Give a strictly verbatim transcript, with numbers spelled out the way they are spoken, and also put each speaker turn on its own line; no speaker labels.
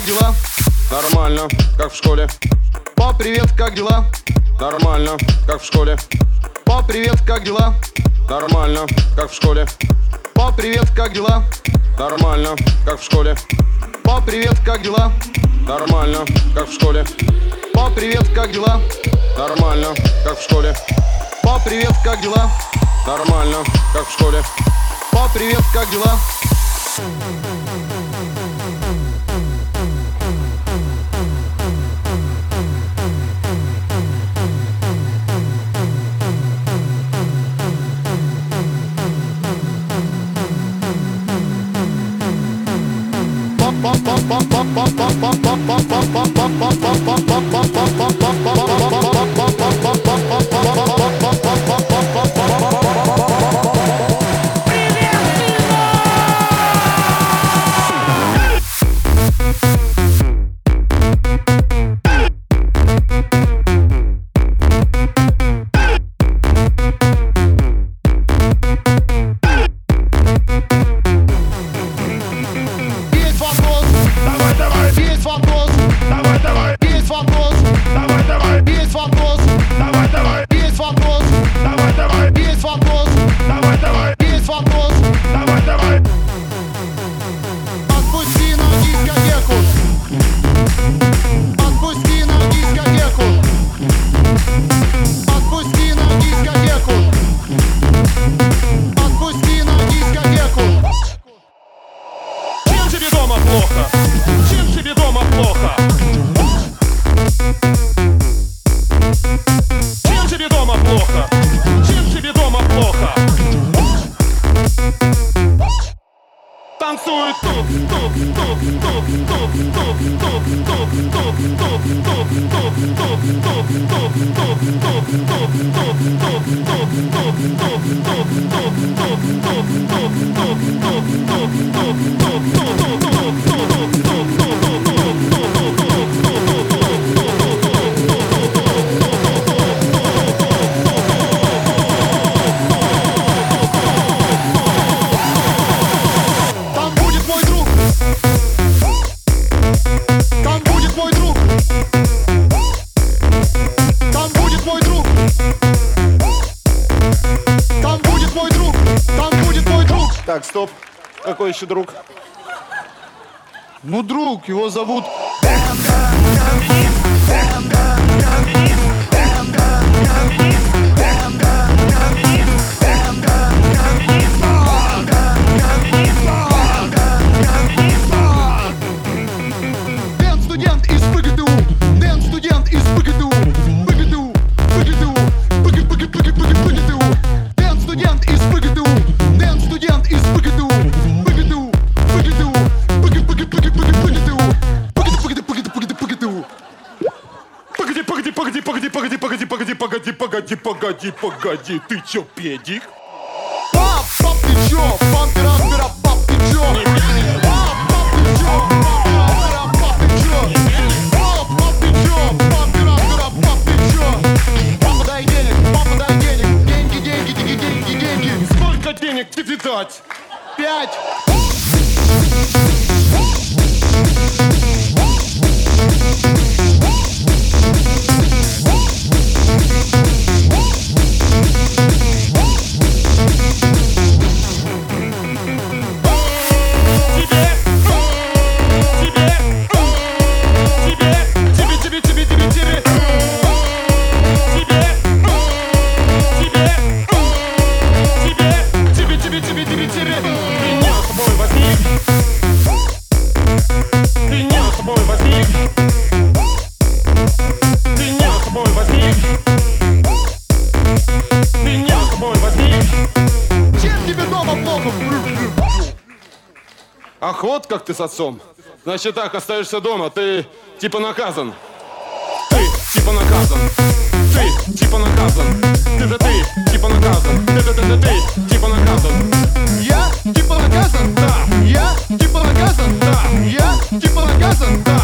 дела?
Нормально, как в школе.
Пап, привет, как дела?
Нормально, как в школе.
Пап, привет, как дела?
Нормально, как в школе.
Пап, привет, как дела?
Нормально, как в школе.
Пап, привет, как дела?
Нормально, как в школе.
Пап, привет, как дела?
Нормально, как в школе.
Пап, привет, как дела?
Нормально, как в школе.
Пап, привет, как дела?
Танцует туп, туп, туп, туп, туп, туп, туп, туп, туп, туп, туп, Так, стоп. Какой еще друг?
Ну, друг, его зовут... Дэн, студент из ПГТУ! Дэн, студент из ПГТУ! ПГТУ! ПГТУ! ПГТУ! Дэн, студент из ПГТУ! Дэн, студент из ПГТУ! ПГТУ! ПГТУ! ПГТУ! ПГТУ!
Погоди, погоди, погоди, погоди, погоди, погоди, погоди, погоди, погоди, погоди, погоди, ты чё, педик?
Пап, пап, ты чё? Пап, пера, пера, пап, ты чё? Пап, пап, ты чё? Пап, пера, пера, пап, ты чё? Пап, пап, ты чё? Пап, пера, пера, пап, ты чё? Папа, дай денег, папа, дай денег. Деньги, деньги, деньги, деньги, деньги.
Сколько денег тебе дать?
Пять.
Ах, вот как ты с отцом. Значит так, остаешься дома, ты типа наказан. Ты типа наказан. Ты типа наказан. Ты-то ты типа наказан. Ты-то-ты-то ты типа наказан.
Я типа наказан?
Да.
Я типа наказан?
Да.
Я типа наказан?
Да.